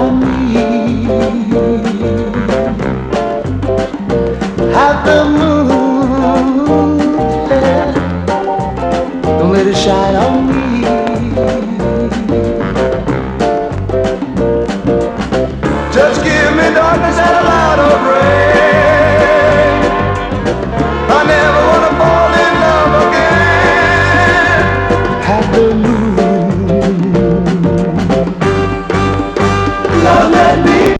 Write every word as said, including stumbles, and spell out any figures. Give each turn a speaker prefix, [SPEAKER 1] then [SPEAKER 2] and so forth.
[SPEAKER 1] on me. Have the moon, yeah. Don't let it shine on me.